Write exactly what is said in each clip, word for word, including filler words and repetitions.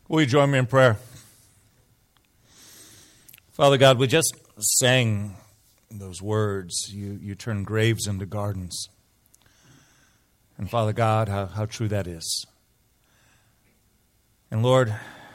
Will you join me in prayer? Father God, we just sang those words. You, you turn graves into gardens. And Father God, how, how true that is. And Lord,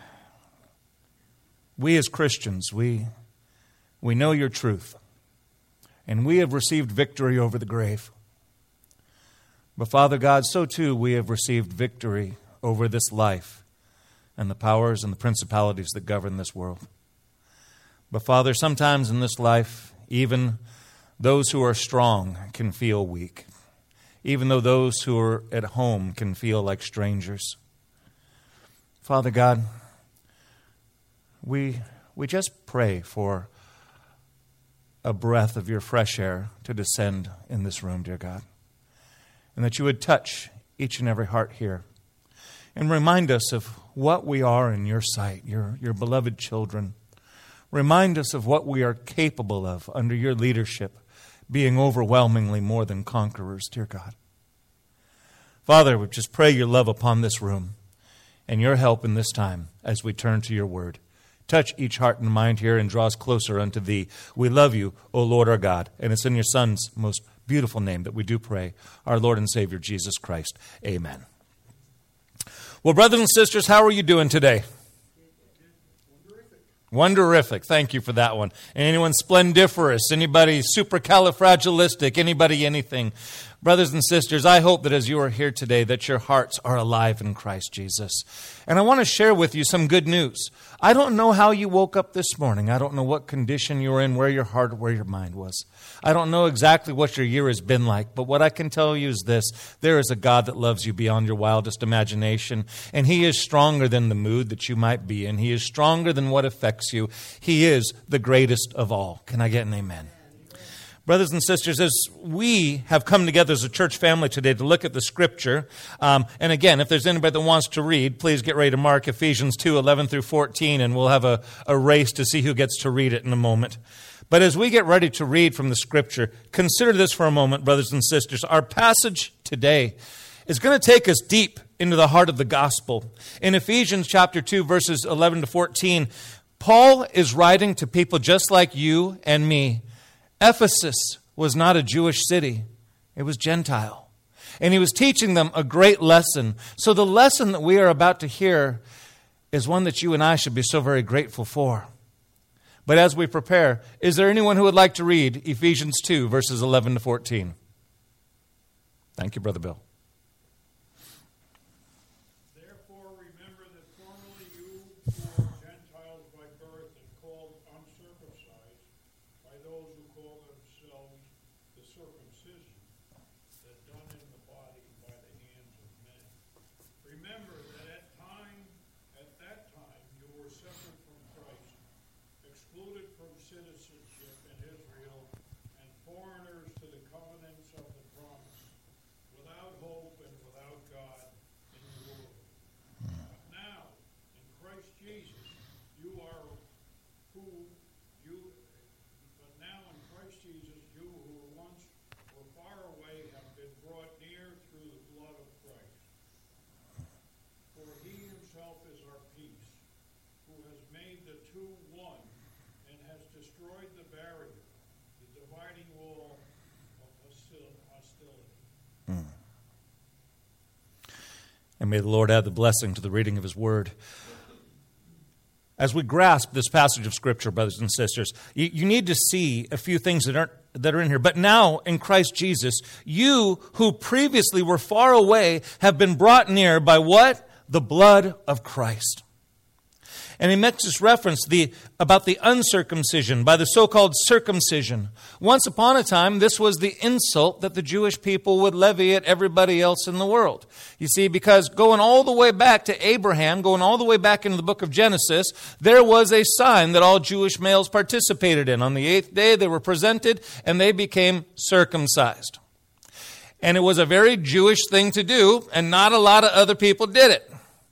we as Christians, we, we know your truth. And we have received victory over the grave. But Father God, so too we have received victory over this life and the powers and the principalities that govern this world. But Father, sometimes in this life, even those who are strong can feel weak. Even though those who are at home can feel like strangers. Father God, we, we just pray for a breath of your fresh air to descend in this room, dear God. And that you would touch each and every heart here. And remind us of what we are in your sight, your, your beloved children. Remind us of what we are capable of under your leadership, being overwhelmingly more than conquerors, dear God. Father, we just pray your love upon this room and your help in this time as we turn to your word. Touch each heart and mind here and draw us closer unto thee. We love you, O Lord our God, and it's in your Son's most beautiful name that we do pray, our Lord and Savior, Jesus Christ. Amen. Well, brothers and sisters, how are you doing today? Wonderific. Thank you for that one. Anyone splendiferous? Anybody supercalifragilistic? Anybody anything? Brothers and sisters, I hope that as you are here today that your hearts are alive in Christ Jesus. And I want to share with you some good news. I don't know how you woke up this morning. I don't know what condition you were in, where your heart, where your mind was. I don't know exactly what your year has been like, but what I can tell you is this. There is a God that loves you beyond your wildest imagination, and He is stronger than the mood that you might be in. He is stronger than what affects you. He is the greatest of all. Can I get an amen? Brothers and sisters, as we have come together as a church family today to look at the Scripture, um, and again, if there's anybody that wants to read, please get ready to mark Ephesians two, eleven through fourteen, and we'll have a, a race to see who gets to read it in a moment. But as we get ready to read from the Scripture, consider this for a moment, brothers and sisters. Our passage today is going to take us deep into the heart of the gospel. In Ephesians chapter two, verses eleven to fourteen, Paul is writing to people just like you and me. Ephesus was not a Jewish city. It was Gentile. And he was teaching them a great lesson. So the lesson that we are about to hear is one that you and I should be so very grateful for. But as we prepare, is there anyone who would like to read Ephesians two, verses eleven to fourteen? Thank you, Brother Bill. Therefore remember that formerly you were Gentiles by birth and called uncircumcised by those who call themselves the circumcision that done in the body by the hands of men. Remember that at time, at that time you were separate from Christ, excluded from citizenship in Israel, and foreigners to the covenants of the promise, without hope and without God in the world. But now, in Christ Jesus, you are who you, but now in Christ Jesus, you who once were far away have been brought near through the blood of Christ. For he himself is our peace, who has made the two one, and has destroyed the barrier, the dividing wall of hostility. And may the Lord add the blessing to the reading of His Word. As we grasp this passage of Scripture, brothers and sisters, you, you need to see a few things that aren't that are in here. But now, in Christ Jesus, you who previously were far away have been brought near by what? The blood of Christ. And he makes this reference the, about the uncircumcision, by the so-called circumcision. Once upon a time, this was the insult that the Jewish people would levy at everybody else in the world. You see, because going all the way back to Abraham, going all the way back into the book of Genesis, there was a sign that all Jewish males participated in. On the eighth day, they were presented and they became circumcised. And it was a very Jewish thing to do, and not a lot of other people did it.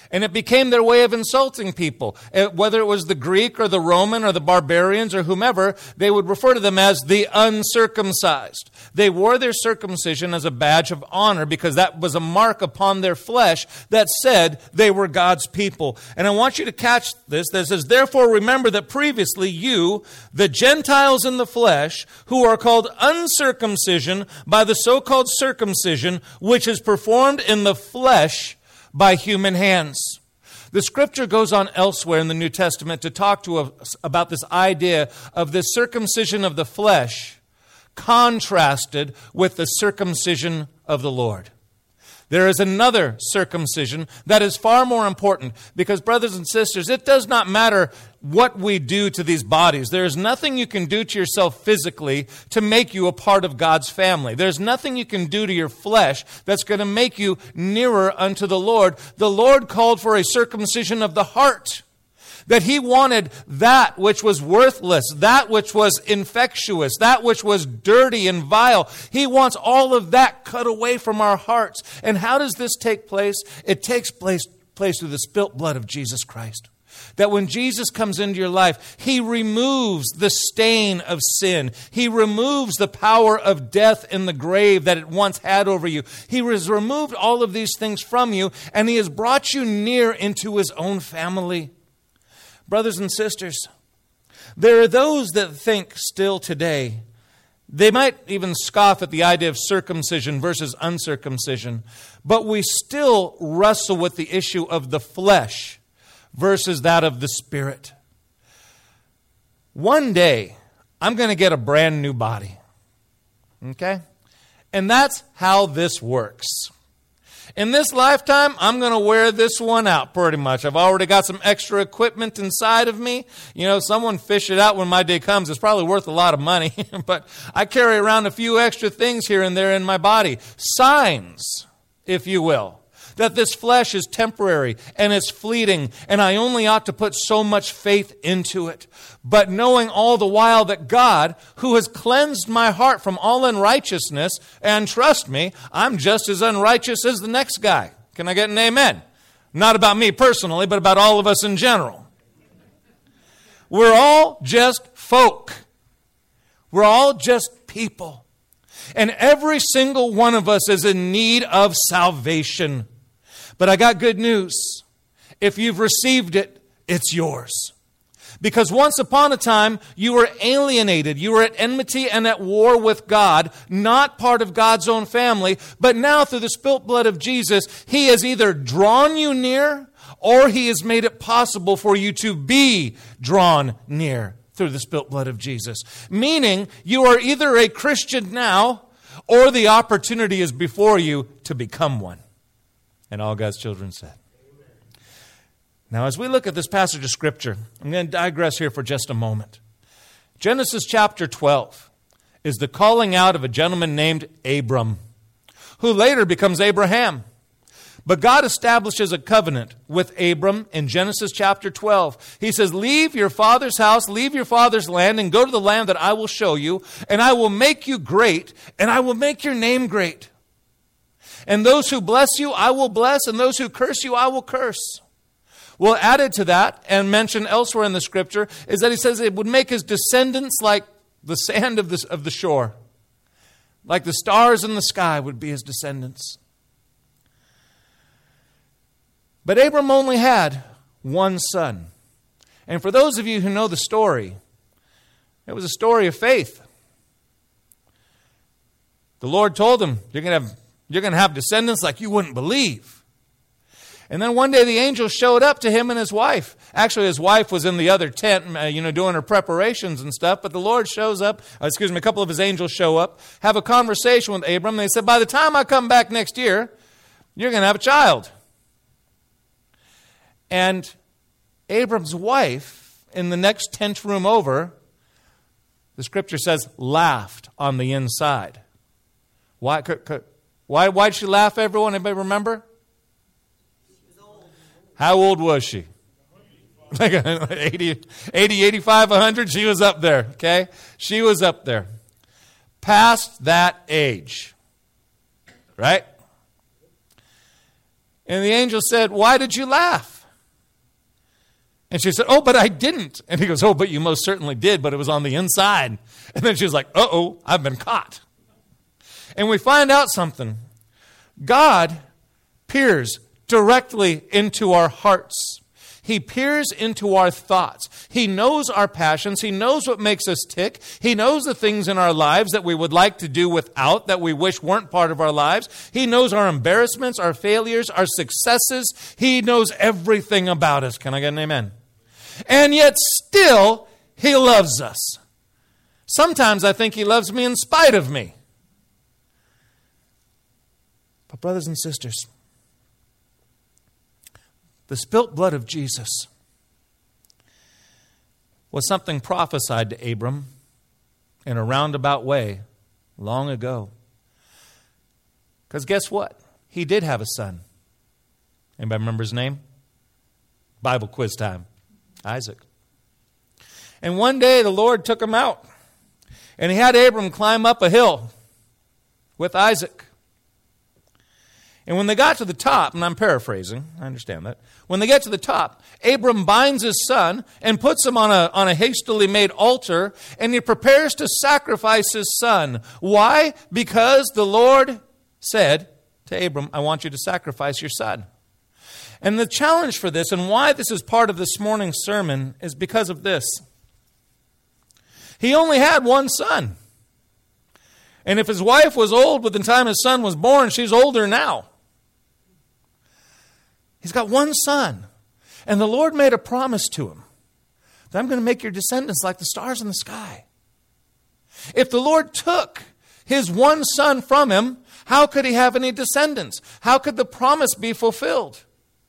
And it became their way of insulting people. Whether it was the Greek or the Roman or the barbarians or whomever, they would refer to them as the uncircumcised. They wore their circumcision as a badge of honor because that was a mark upon their flesh that said they were God's people. And I want you to catch this. That says, therefore remember that previously you, the Gentiles in the flesh, who are called uncircumcision by the so-called circumcision, which is performed in the flesh by human hands. The scripture goes on elsewhere in the New Testament to talk to us about this idea of the circumcision of the flesh contrasted with the circumcision of the Lord. There is another circumcision that is far more important because, brothers and sisters, it does not matter what we do to these bodies. There is nothing you can do to yourself physically to make you a part of God's family. There's nothing you can do to your flesh that's going to make you nearer unto the Lord. The Lord called for a circumcision of the heart. That He wanted that which was worthless, that which was infectious, that which was dirty and vile. He wants all of that cut away from our hearts. And how does this take place? It takes place, place through the spilt blood of Jesus Christ. That when Jesus comes into your life, He removes the stain of sin. He removes the power of death in the grave that it once had over you. He has removed all of these things from you, and He has brought you near into His own family. Brothers and sisters, there are those that think still today, they might even scoff at the idea of circumcision versus uncircumcision, but we still wrestle with the issue of the flesh versus that of the spirit. One day, I'm going to get a brand new body. Okay? And that's how this works. In this lifetime, I'm going to wear this one out pretty much. I've already got some extra equipment inside of me. You know, someone fish it out when my day comes. It's probably worth a lot of money. But I carry around a few extra things here and there in my body. Signs, if you will, that this flesh is temporary and it's fleeting, and I only ought to put so much faith into it. But knowing all the while that God, who has cleansed my heart from all unrighteousness, and trust me, I'm just as unrighteous as the next guy. Can I get an amen? Not about me personally, but about all of us in general. We're all just folk. We're all just people. And every single one of us is in need of salvation. But I got good news. If you've received it, it's yours. Because once upon a time, you were alienated. You were at enmity and at war with God, not part of God's own family. But now, through the spilt blood of Jesus, He has either drawn you near, or He has made it possible for you to be drawn near through the spilt blood of Jesus. Meaning, you are either a Christian now, or the opportunity is before you to become one. And all God's children said. Amen. Now, as we look at this passage of Scripture, I'm going to digress here for just a moment. Genesis chapter twelve is the calling out of a gentleman named Abram, who later becomes Abraham. But God establishes a covenant with Abram in Genesis chapter twelve. He says, leave your father's house, leave your father's land, and go to the land that I will show you, and I will make you great, and I will make your name great. And those who bless you, I will bless, and those who curse you, I will curse. Well, added to that, and mentioned elsewhere in the Scripture, is that He says it would make His descendants like the sand of the, of the shore. Like the stars in the sky would be His descendants. But Abram only had one son. And for those of you who know the story, it was a story of faith. The Lord told him, you're going to have You're going to have descendants like you wouldn't believe. And then one day the angel showed up to him and his wife. Actually, his wife was in the other tent, you know, doing her preparations and stuff. But the Lord shows up, excuse me, a couple of His angels show up, have a conversation with Abram. They said, by the time I come back next year, you're going to have a child. And Abram's wife, in the next tent room over, the Scripture says, laughed on the inside. Why? Why why'd she laugh, everyone? Anybody remember? She was old. How old was she? Like eighty, eighty, eighty-five, one hundred? She was up there, okay? She was up there. Past that age. Right? And the angel said, why did you laugh? And she said, oh, but I didn't. And he goes, oh, but you most certainly did, but it was on the inside. And then she was like, uh-oh, I've been caught. And we find out something. God peers directly into our hearts. He peers into our thoughts. He knows our passions. He knows what makes us tick. He knows the things in our lives that we would like to do without, that we wish weren't part of our lives. He knows our embarrassments, our failures, our successes. He knows everything about us. Can I get an amen? And yet still, He loves us. Sometimes I think He loves me in spite of me. But brothers and sisters, the spilt blood of Jesus was something prophesied to Abram in a roundabout way long ago. Because guess what? He did have a son. Anybody remember his name? Bible quiz time. Isaac. And one day the Lord took him out. And he had Abram climb up a hill with Isaac. And when they got to the top, and I'm paraphrasing, I understand that. When they get to the top, Abram binds his son and puts him on a, on a hastily made altar, and he prepares to sacrifice his son. Why? Because the Lord said to Abram, I want you to sacrifice your son. And the challenge for this, and why this is part of this morning's sermon, is because of this. He only had one son. And if his wife was old by the time his son was born, she's older now. He's got one son. And the Lord made a promise to him that I'm going to make your descendants like the stars in the sky. If the Lord took his one son from him, how could he have any descendants? How could the promise be fulfilled?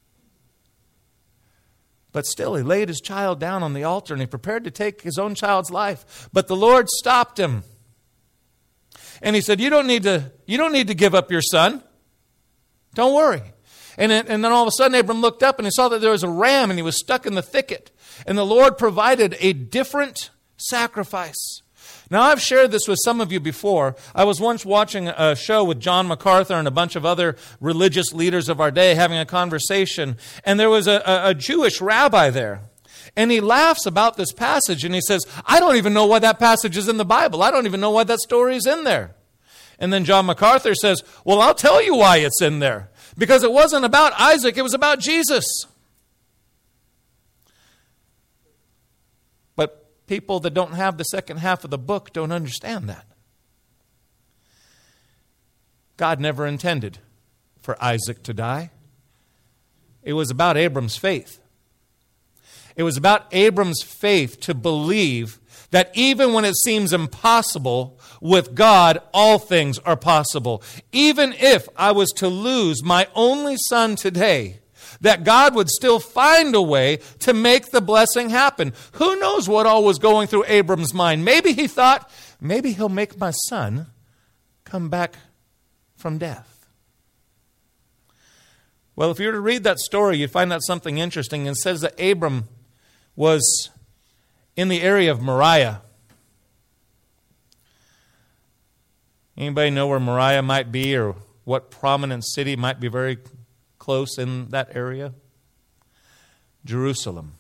But still, he laid his child down on the altar and he prepared to take his own child's life. But the Lord stopped him. And he said, you don't need to, you don't need to give up your son. Don't worry. And, it, and then all of a sudden, Abram looked up and he saw that there was a ram and he was stuck in the thicket. And the Lord provided a different sacrifice. Now, I've shared this with some of you before. I was once watching a show with John MacArthur and a bunch of other religious leaders of our day having a conversation. And there was a, a, a Jewish rabbi there. And he laughs about this passage and he says, I don't even know why that passage is in the Bible. I don't even know why that story is in there. And then John MacArthur says, well, I'll tell you why it's in there. Because it wasn't about Isaac, it was about Jesus. But people that don't have the second half of the book don't understand that. God never intended for Isaac to die. It was about Abram's faith. It was about Abram's faith to believe that even when it seems impossible, with God, all things are possible. Even if I was to lose my only son today, that God would still find a way to make the blessing happen. Who knows what all was going through Abram's mind? Maybe he thought, maybe he'll make my son come back from death. Well, if you were to read that story, you'd find out something interesting. It says that Abram was in the area of Moriah. Anybody know where Moriah might be or what prominent city might be very close in that area? Jerusalem.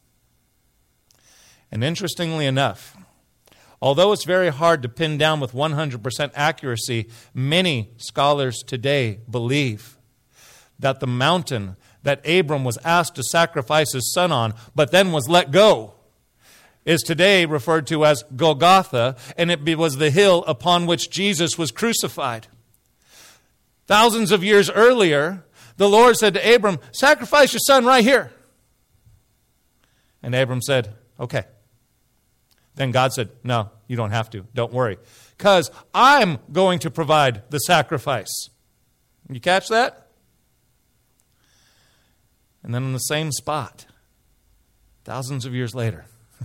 And interestingly enough, although it's very hard to pin down with one hundred percent accuracy, many scholars today believe that the mountain that Abram was asked to sacrifice his son on, but then was let go, is today referred to as Golgotha, and it was the hill upon which Jesus was crucified. Thousands of years earlier, the Lord said to Abram, sacrifice your son right here. And Abram said, okay. Then God said, no, you don't have to. Don't worry. Because I'm going to provide the sacrifice. You catch that? And then in the same spot, thousands of years later,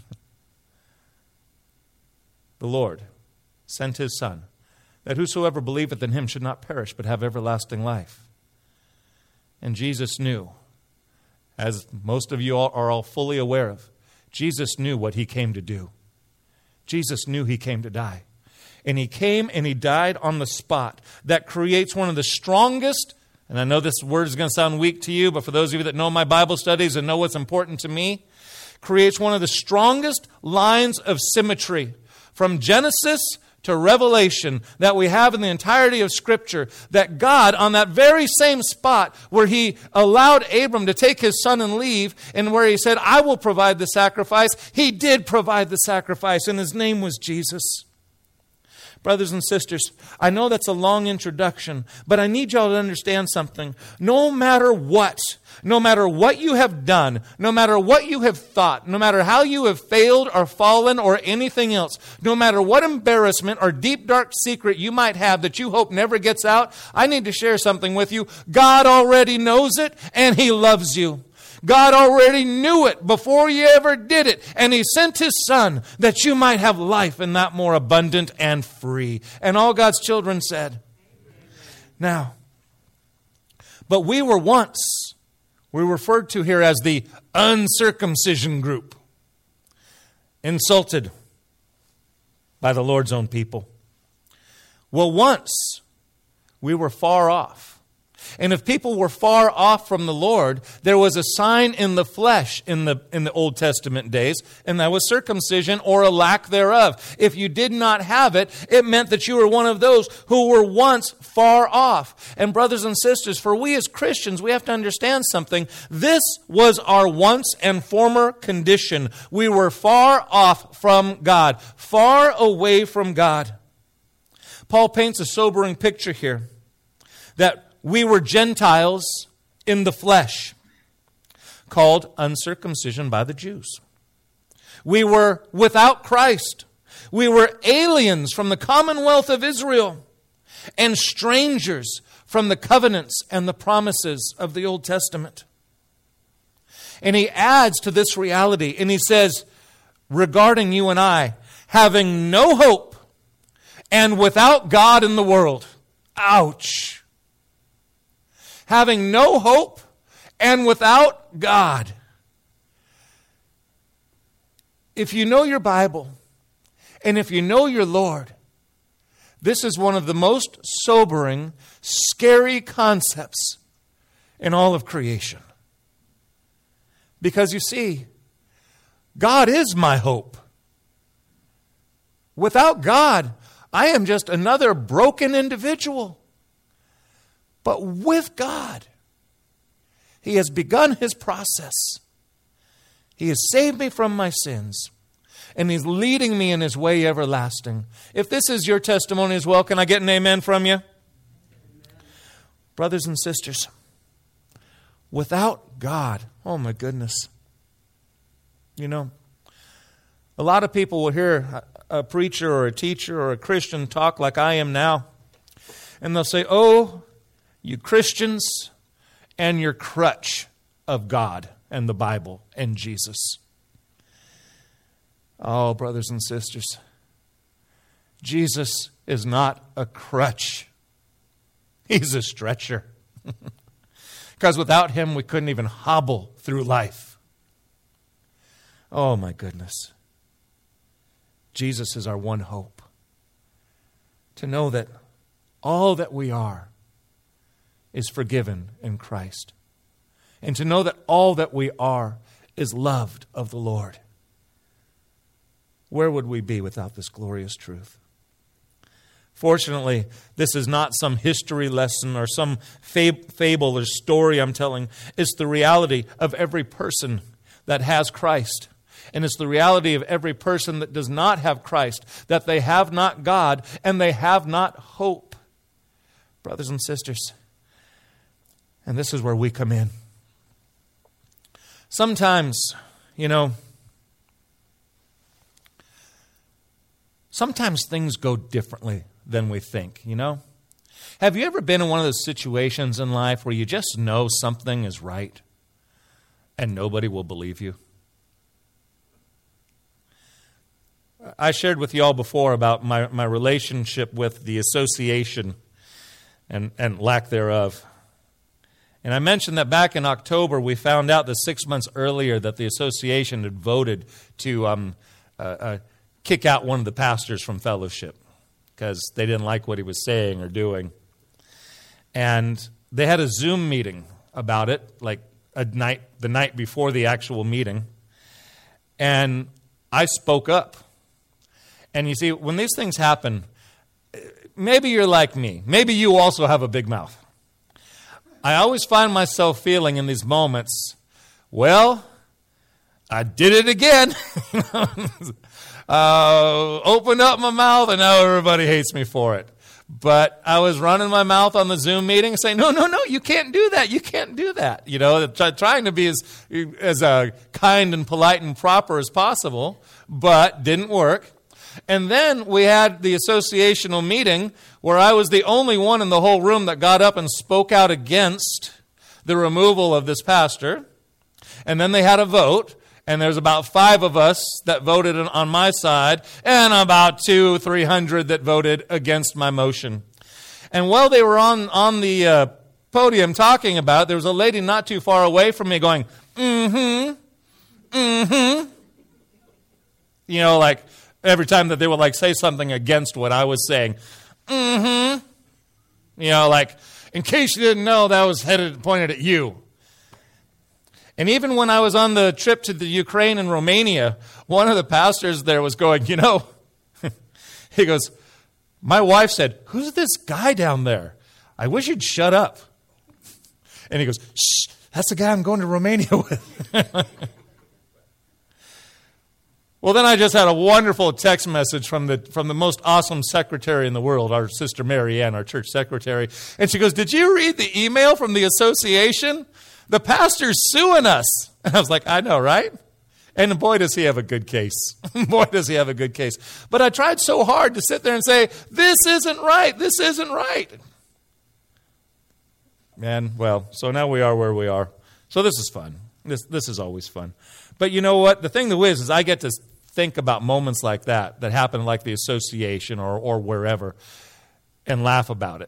the Lord sent his Son, that whosoever believeth in him should not perish, but have everlasting life. And Jesus knew, as most of you all are all fully aware of, Jesus knew what he came to do. Jesus knew he came to die. And he came and he died on the spot. That creates one of the strongest, And I know this word is going to sound weak to you, but for those of you that know my Bible studies and know what's important to me, creates one of the strongest lines of symmetry from Genesis to Revelation that we have in the entirety of Scripture, that God, on that very same spot where He allowed Abram to take his son and leave, and where He said, I will provide the sacrifice, He did provide the sacrifice, and His name was Jesus. Brothers and sisters, I know that's a long introduction, but I need y'all to understand something. No matter what, no matter what you have done, no matter what you have thought, no matter how you have failed or fallen or anything else, no matter what embarrassment or deep dark secret you might have that you hope never gets out, I need to share something with you. God already knows it and He loves you. God already knew it before you ever did it, and He sent His Son that you might have life and that more abundant and free. And all God's children said, now, but we were once, we're referred to here as the uncircumcision group, insulted by the Lord's own people. Well, once we were far off. And if people were far off from the Lord, there was a sign in the flesh in the in the Old Testament days, and that was circumcision or a lack thereof. If you did not have it, it meant that you were one of those who were once far off. And brothers and sisters, for we as Christians, we have to understand something. This was our once and former condition. We were far off from God, far away from God. Paul paints a sobering picture here that we were Gentiles in the flesh, called uncircumcision by the Jews. We were without Christ. We were aliens from the commonwealth of Israel and strangers from the covenants and the promises of the Old Testament. And he adds to this reality, and he says, regarding you and I, having no hope and without God in the world. Ouch! Having no hope and without God. If you know your Bible and if you know your Lord, this is one of the most sobering, scary concepts in all of creation. Because you see, God is my hope. Without God, I am just another broken individual. But with God, He has begun His process. He has saved me from my sins, and He's leading me in His way everlasting. If this is your testimony as well, can I get an amen from you? Amen. Brothers and sisters, without God, oh my goodness. You know, a lot of people will hear a preacher or a teacher or a Christian talk like I am now, and they'll say, oh, you Christians and your crutch of God and the Bible and Jesus. Oh, brothers and sisters, Jesus is not a crutch. He's a stretcher. Because without Him, we couldn't even hobble through life. Oh, my goodness. Jesus is our one hope. To know that all that we are is forgiven in Christ. And to know that all that we are is loved of the Lord. Where would we be without this glorious truth? Fortunately, this is not some history lesson or some fab- fable or story I'm telling. It's the reality of every person that has Christ. And it's the reality of every person that does not have Christ, that they have not God and they have not hope. Brothers and sisters, and this is where we come in. Sometimes, you know, sometimes things go differently than we think, you know? Have you ever been in one of those situations in life where you just know something is right and nobody will believe you? I shared with you all before about my, my relationship with the association and, and lack thereof. And I mentioned that back in October, we found out that six months earlier that the association had voted to um, uh, uh, kick out one of the pastors from fellowship because they didn't like what he was saying or doing. And they had a Zoom meeting about it, like a night, the night before the actual meeting. And I spoke up. And you see, when these things happen, maybe you're like me. Maybe you also have a big mouth. I always find myself feeling in these moments, well, I did it again. uh, opened up my mouth, and now everybody hates me for it. But I was running my mouth on the Zoom meeting saying, no, no, no, you can't do that. You can't do that. You know, trying to be as, as uh, kind and polite and proper as possible, but didn't work. And then we had the associational meeting where I was the only one in the whole room that got up and spoke out against the removal of this pastor. And then they had a vote. And there's about five of us that voted on my side, and about two, three hundred that voted against my motion. And while they were on, on the uh, podium talking about it, there was a lady not too far away from me going, mm-hmm, mm-hmm. You know, like every time that they would like say something against what I was saying, mm-hmm. You know, like, in case you didn't know, that was headed pointed at you. And even when I was on the trip to the Ukraine and Romania, one of the pastors there was going, you know, he goes, my wife said, who's this guy down there? I wish you'd shut up. And he goes, shh, that's the guy I'm going to Romania with. Well, then I just had a wonderful text message from the from the most awesome secretary in the world, our sister Mary Ann, our church secretary. And she goes, did you read the email from the association? The pastor's suing us. And I was like, I know, right? And boy, does he have a good case. Boy, does he have a good case. But I tried so hard to sit there and say, this isn't right. This isn't right. And, well, so now we are where we are. So this is fun. This this is always fun. But you know what? The thing that is, is I get to think about moments like that, that happen like the association or, or wherever, and laugh about it.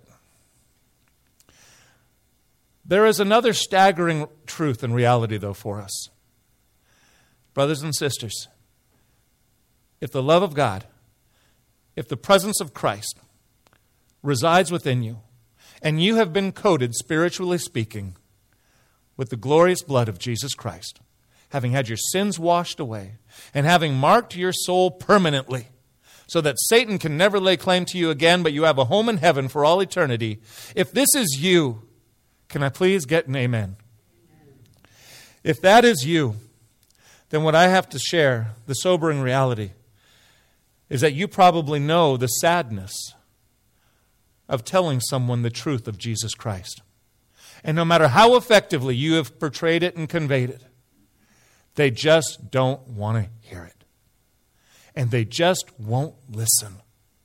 There is another staggering truth and reality, though, for us. Brothers and sisters, if the love of God, if the presence of Christ resides within you, and you have been coated, spiritually speaking, with the glorious blood of Jesus Christ, having had your sins washed away, and having marked your soul permanently, so that Satan can never lay claim to you again, but you have a home in heaven for all eternity, if this is you, can I please get an amen? If that is you, then what I have to share, the sobering reality, is that you probably know the sadness of telling someone the truth of Jesus Christ. And no matter how effectively you have portrayed it and conveyed it, they just don't want to hear it. And they just won't listen.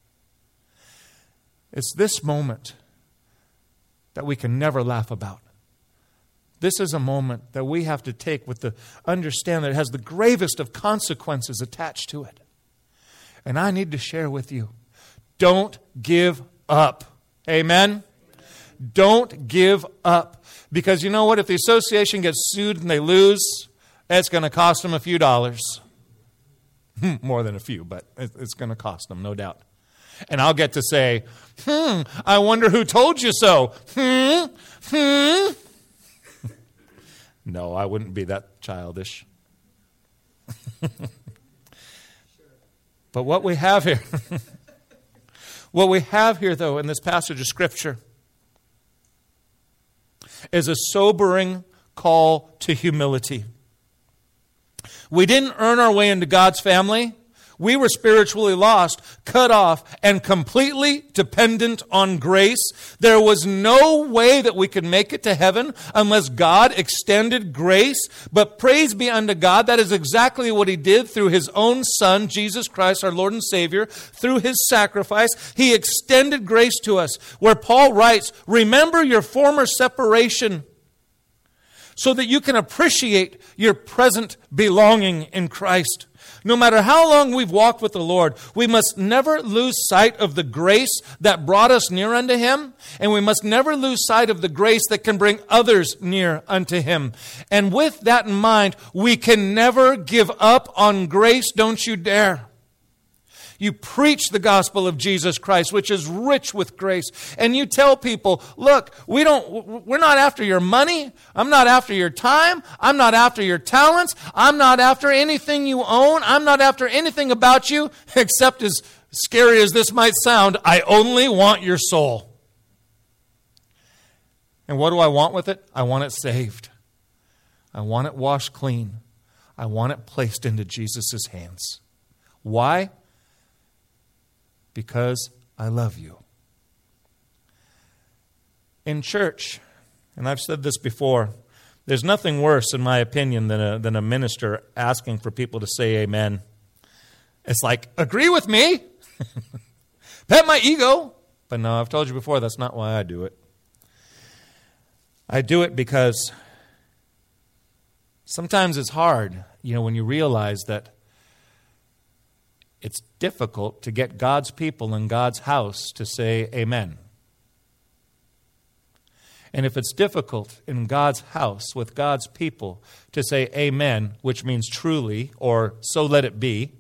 It's this moment that we can never laugh about. This is a moment that we have to take with the understand that it has the gravest of consequences attached to it. And I need to share with you, don't give up. Amen? Don't give up. Because you know what? If the association gets sued and they lose, it's going to cost them a few dollars. More than a few, but it's going to cost them, no doubt. And I'll get to say, hmm, I wonder who told you so. Hmm, hmm. No, I wouldn't be that childish. But what we have here, what we have here, though, in this passage of Scripture is a sobering call to humility. We didn't earn our way into God's family. We were spiritually lost, cut off, and completely dependent on grace. There was no way that we could make it to heaven unless God extended grace. But praise be unto God, that is exactly what He did through His own Son, Jesus Christ, our Lord and Savior. Through His sacrifice, He extended grace to us. Where Paul writes, remember your former separation, so that you can appreciate your present belonging in Christ. No matter how long we've walked with the Lord, we must never lose sight of the grace that brought us near unto Him, and we must never lose sight of the grace that can bring others near unto Him. And with that in mind, we can never give up on grace, don't you dare. You preach the gospel of Jesus Christ, which is rich with grace. And you tell people, look, we don't, we're not after your money. I'm not after your time. I'm not after your talents. I'm not after anything you own. I'm not after anything about you, except, as scary as this might sound, I only want your soul. And what do I want with it? I want it saved. I want it washed clean. I want it placed into Jesus' hands. Why? Because I love you. In church, and I've said this before, there's nothing worse, in my opinion, than a, than a minister asking for people to say amen. It's like, agree with me. Pet my ego. But no, I've told you before, that's not why I do it. I do it because sometimes it's hard, you know, when you realize that it's difficult to get God's people in God's house to say amen. And if it's difficult in God's house with God's people to say amen, which means truly or so let it be,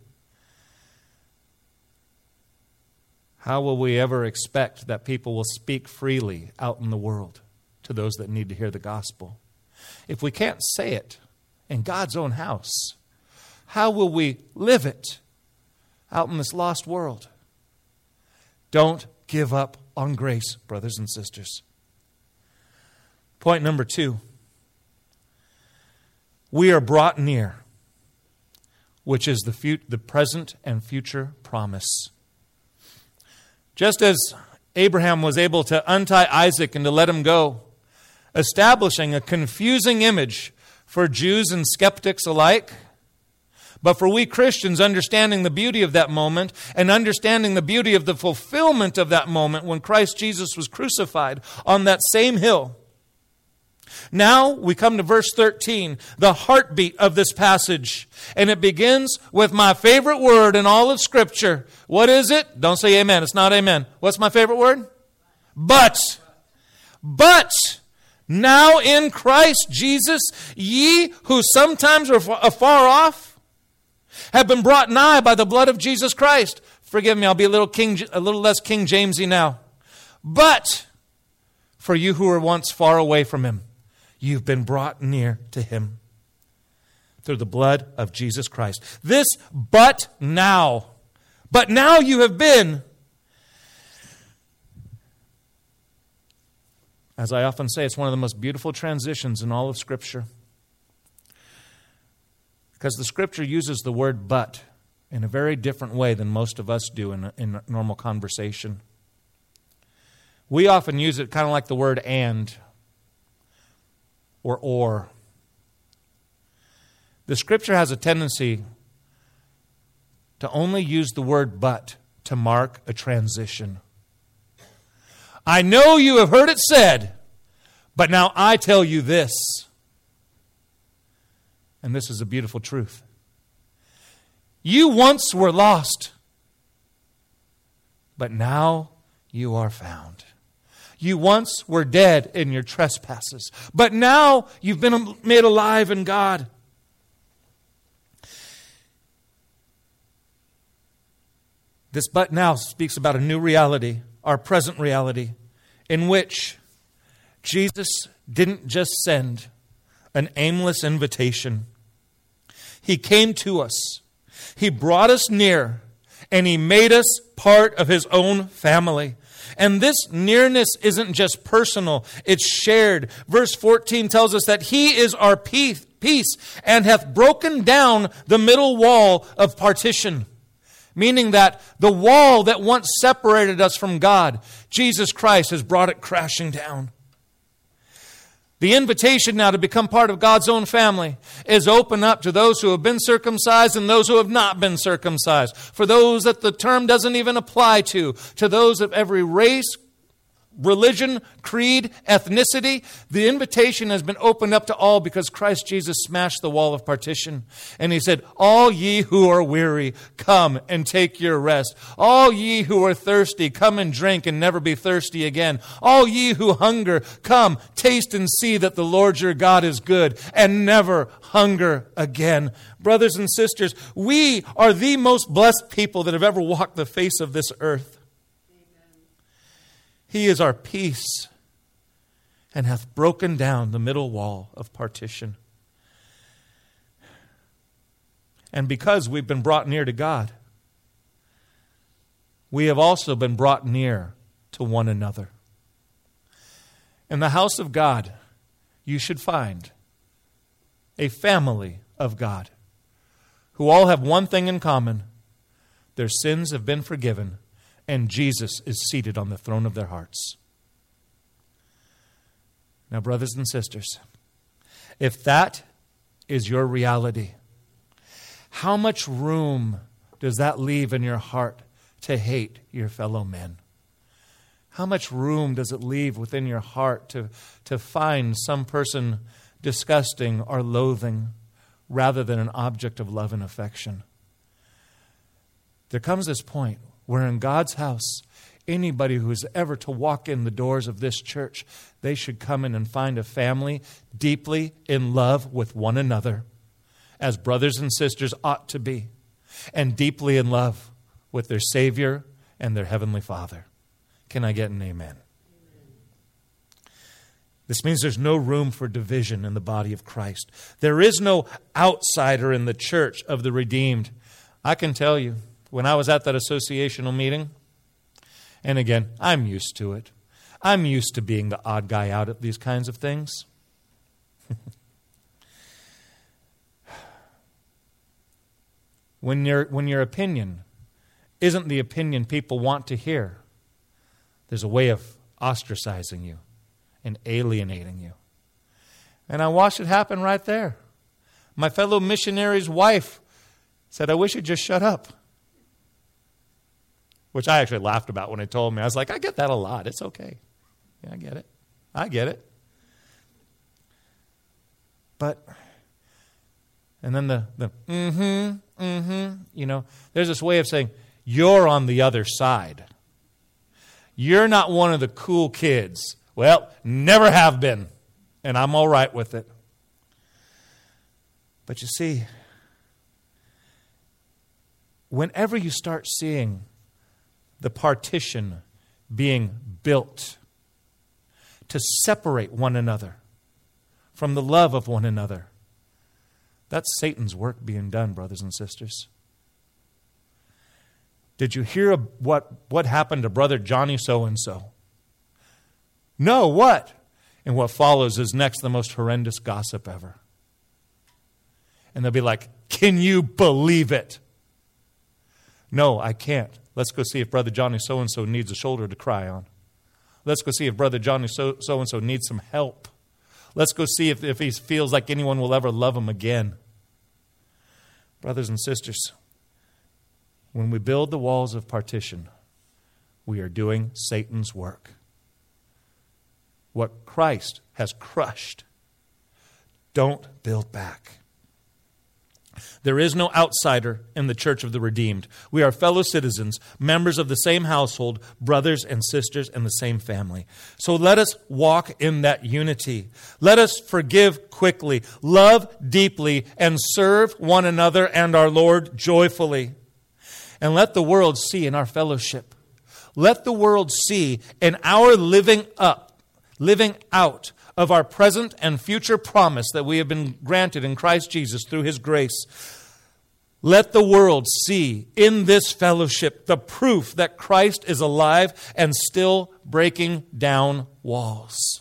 how will we ever expect that people will speak freely out in the world to those that need to hear the gospel? If we can't say it in God's own house, how will we live it out in this lost world? Don't give up on grace, brothers and sisters. Point number two. We are brought near, which is the, fut- the present and future promise. Just as Abraham was able to untie Isaac and to let him go, establishing a confusing image for Jews and skeptics alike, but for we Christians, understanding the beauty of that moment and understanding the beauty of the fulfillment of that moment when Christ Jesus was crucified on that same hill. Now we come to verse thirteen, the heartbeat of this passage. And it begins with my favorite word in all of Scripture. What is it? Don't say amen. It's not amen. What's my favorite word? But. But. Now in Christ Jesus, ye who sometimes are afar off, have been brought nigh by the blood of Jesus Christ. Forgive me, I'll be a little King, a little less King Jamesy now. But for you who were once far away from Him, you've been brought near to Him through the blood of Jesus Christ. This but now. But now you have been, as I often say, it's one of the most beautiful transitions in all of Scripture. Because the Scripture uses the word but in a very different way than most of us do in, in normal conversation. We often use it kind of like the word and or or. The Scripture has a tendency to only use the word but to mark a transition. I know you have heard it said, but now I tell you this. And this is a beautiful truth. You once were lost, but now you are found. You once were dead in your trespasses, but now you've been made alive in God. This but now speaks about a new reality, our present reality, in which Jesus didn't just send an aimless invitation. He came to us. He brought us near, and He made us part of His own family. And this nearness isn't just personal, it's shared. Verse fourteen tells us that He is our peace, peace and hath broken down the middle wall of partition. Meaning that the wall that once separated us from God, Jesus Christ has brought it crashing down. The invitation now to become part of God's own family is open up to those who have been circumcised and those who have not been circumcised. For those that the term doesn't even apply to, to those of every race, religion, creed, ethnicity. The invitation has been opened up to all because Christ Jesus smashed the wall of partition. And he said, all ye who are weary, come and take your rest. All ye who are thirsty, come and drink and never be thirsty again. All ye who hunger, come, taste and see that the Lord your God is good, and never hunger again. Brothers and sisters, we are the most blessed people that have ever walked the face of this earth. He is our peace, and hath broken down the middle wall of partition. And because we've been brought near to God, we have also been brought near to one another. In the house of God, you should find a family of God who all have one thing in common. Their sins have been forgiven, and Jesus is seated on the throne of their hearts. Now, brothers and sisters, if that is your reality, how much room does that leave in your heart to hate your fellow men? How much room does it leave within your heart to, to find some person disgusting or loathing rather than an object of love and affection? There comes this point where in God's house, anybody who is ever to walk in the doors of this church, they should come in and find a family deeply in love with one another, as brothers and sisters ought to be, and deeply in love with their Savior and their Heavenly Father. Can I get an amen? This means there's no room for division in the body of Christ. There is no outsider in the church of the redeemed. I can tell you, when I was at that associational meeting, and again, I'm used to it. I'm used to being the odd guy out at these kinds of things. When your, when your opinion isn't the opinion people want to hear, there's a way of ostracizing you and alienating you. And I watched it happen right there. My fellow missionary's wife said, I wish you'd just shut up. Which I actually laughed about when they told me. I was like, I get that a lot. It's okay. Yeah, I get it. I get it. But, and then the, the mm-hmm, mm-hmm, you know, there's this way of saying, you're on the other side. You're not one of the cool kids. Well, never have been. And I'm all right with it. But you see, whenever you start seeing the partition being built to separate one another from the love of one another, that's Satan's work being done, brothers and sisters. Did you hear what, what happened to brother Johnny so-and-so? No, what? And what follows is next the most horrendous gossip ever. And they'll be like, can you believe it? No, I can't. Let's go see if brother Johnny so-and-so needs a shoulder to cry on. Let's go see if brother Johnny so, so-and-so needs some help. Let's go see if, if he feels like anyone will ever love him again. Brothers and sisters, when we build the walls of partition, we are doing Satan's work. What Christ has crushed, don't build back. There is no outsider in the church of the redeemed. We are fellow citizens, members of the same household, brothers and sisters in the same family. So let us walk in that unity. Let us forgive quickly, love deeply, and serve one another and our Lord joyfully. And let the world see in our fellowship. Let the world see in our living up, living out of our present and future promise that we have been granted in Christ Jesus through His grace. Let the world see in this fellowship the proof that Christ is alive and still breaking down walls.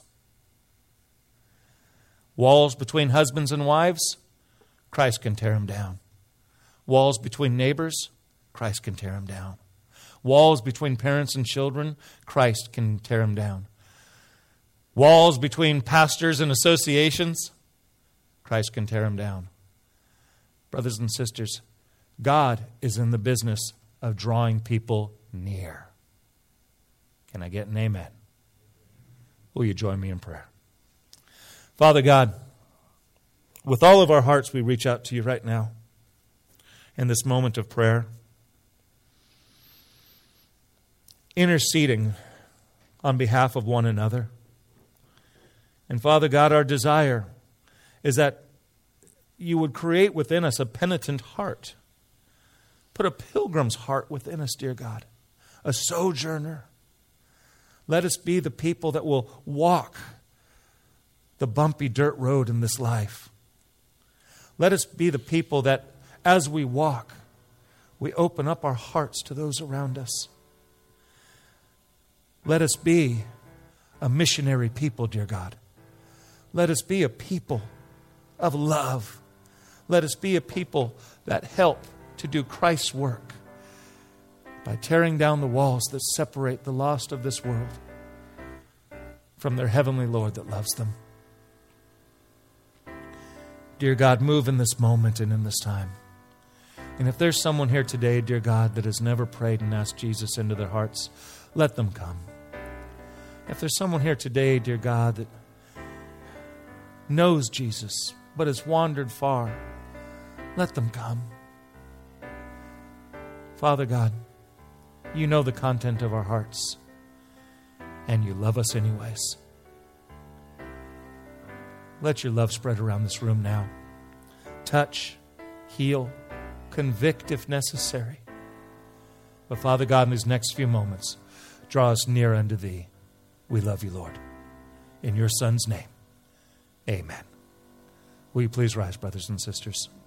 Walls between husbands and wives, Christ can tear them down. Walls between neighbors, Christ can tear them down. Walls between parents and children, Christ can tear them down. Walls between pastors and associations, Christ can tear them down. Brothers and sisters, God is in the business of drawing people near. Can I get an amen? Will you join me in prayer? Father God, with all of our hearts, we reach out to you right now in this moment of prayer, interceding on behalf of one another. And Father God, our desire is that you would create within us a penitent heart. Put a pilgrim's heart within us, dear God, a sojourner. Let us be the people that will walk the bumpy dirt road in this life. Let us be the people that, as we walk, we open up our hearts to those around us. Let us be a missionary people, dear God. Let us be a people of love. Let us be a people that help to do Christ's work by tearing down the walls that separate the lost of this world from their heavenly Lord that loves them. Dear God, move in this moment and in this time. And if there's someone here today, dear God, that has never prayed and asked Jesus into their hearts, let them come. If there's someone here today, dear God, that knows Jesus but has wandered far, let them come. Father God, you know the content of our hearts, and you love us anyways. Let your love spread around this room now. Touch, heal, convict if necessary. But Father God, in these next few moments, draw us near unto thee. We love you, Lord. In your Son's name, amen. Will you please rise, brothers and sisters?